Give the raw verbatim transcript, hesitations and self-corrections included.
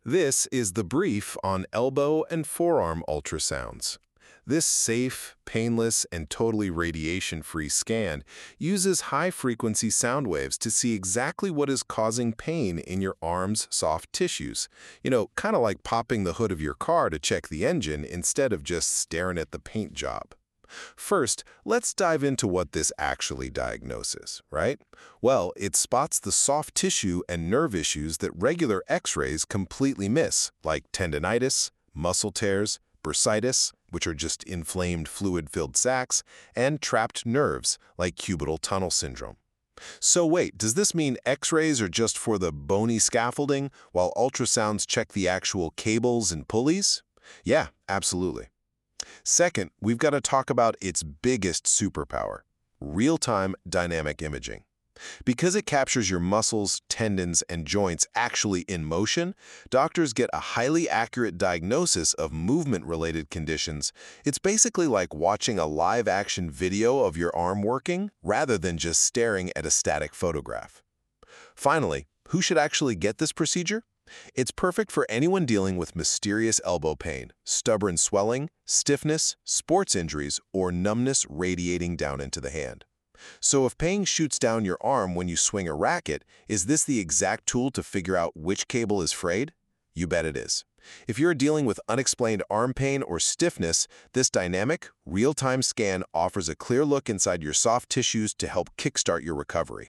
This is the brief on elbow and forearm ultrasounds. This safe, painless, and totally radiation-free scan uses high-frequency sound waves to see exactly what is causing pain in your arm's soft tissues. You know, kind of like popping the hood of your car to check the engine instead of just staring at the paint job. First, let's dive into what this actually diagnoses, right? Well, it spots the soft tissue and nerve issues that regular X-rays completely miss, like tendinitis, muscle tears, bursitis, which are just inflamed fluid-filled sacs, and trapped nerves, like cubital tunnel syndrome. So wait, does this mean X-rays are just for the bony scaffolding, while ultrasounds check the actual cables and pulleys? Yeah, absolutely. Second, we've got to talk about its biggest superpower, real-time dynamic imaging. Because it captures your muscles, tendons, and joints actually in motion, doctors get a highly accurate diagnosis of movement-related conditions. It's basically like watching a live-action video of your arm working rather than just staring at a static photograph. Finally, who should actually get this procedure? It's perfect for anyone dealing with mysterious elbow pain, stubborn swelling, stiffness, sports injuries, or numbness radiating down into the hand. So if pain shoots down your arm when you swing a racket, is this the exact tool to figure out which cable is frayed? You bet it is. If you're dealing with unexplained arm pain or stiffness, this dynamic, real-time scan offers a clear look inside your soft tissues to help kickstart your recovery.